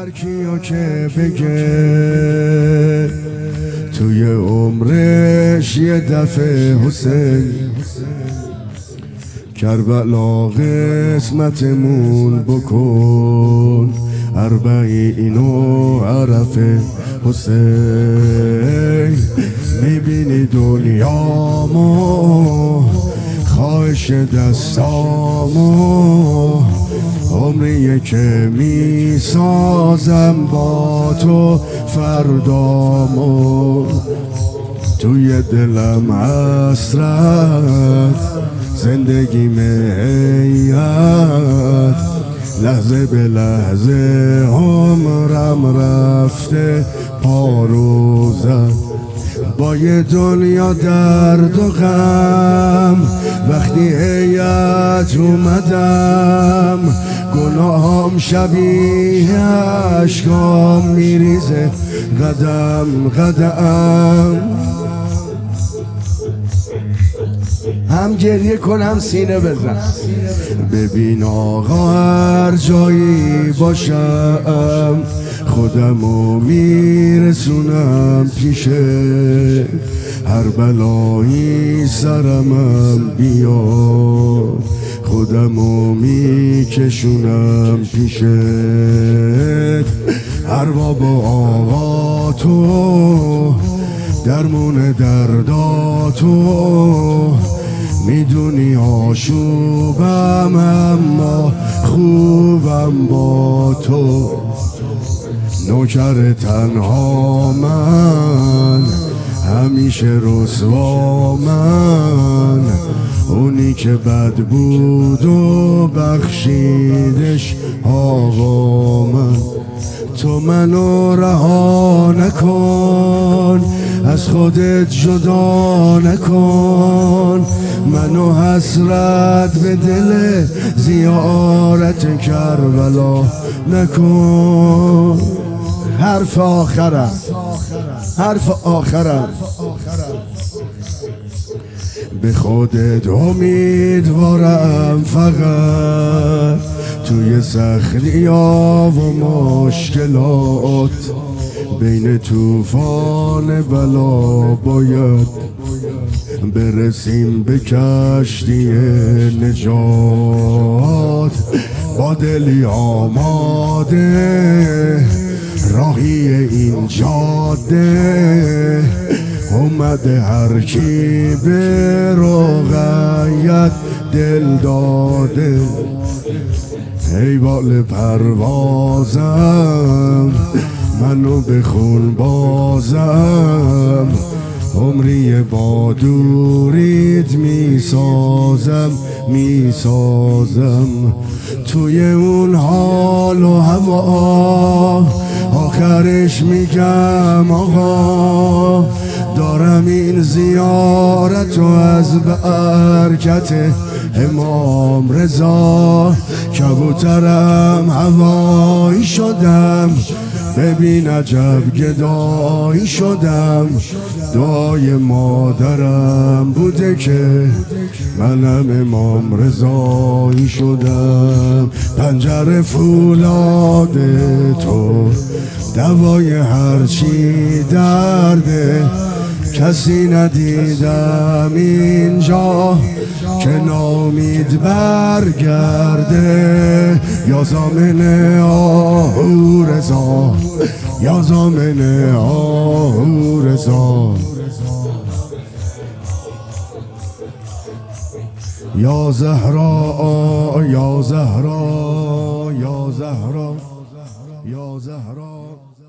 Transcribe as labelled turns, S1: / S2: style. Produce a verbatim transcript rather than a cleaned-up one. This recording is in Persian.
S1: هر کیو که بگه توی عمرش یه دفعه حسین کربلا قسمتمون بکن اربعین و عرفه حسین میبینی دنیامو خواهش دستامو عمریه که میسازم با تو فردامو توی دلم حسرت زندگی میاد لحظه به لحظه عمرم رفته پاروزم با یه دنیا درد و غم وقتی هیئت اومدم گناهام شبیه عشقام میریزه قدم قدم هم گریه کنم سینه بزن ببین آقا هر جایی باشم خودمو میرسونم پیشه هر بلایی سرمم بیاد خودمو میکشونم پیشت ارباب آقا تو درمون درداتو میدونی آشوبم اما خوبم با تو نوکر تنها من همیشه رسوا من اونی که بد بود و بخشیدش آقا من تو منو رها نکن از خودت جدا نکن منو حسرت به دل زیارت کربلا نکن حرف آخرم حرف آخرم به خودت امیدوارم فقط توی سختی‌ها و مشکلات بین طوفان بلا باید برسیم به کشتی نجات با دلی آماده راهی این جاده اومده هر کی به رقیت دل داده حیوان پروازم منو بخون بازم عمری با دورید میسازم میسازم توی اون حال و هوا آخرش میگم آقا دارم این زیارت و از برکت امام رضا کبوترم هوایی شدم ببین عجب گدایی شدم دعای مادرم بوده که منم امام رضایی شدم پنجره فولاد تو دوای هرچی درده کسی ندیدم اینجا که نامید برگرده یا زامن آهو رضا یا زامن آهو رضا یا زهرا یا زهرا یا زهرا یا زهرا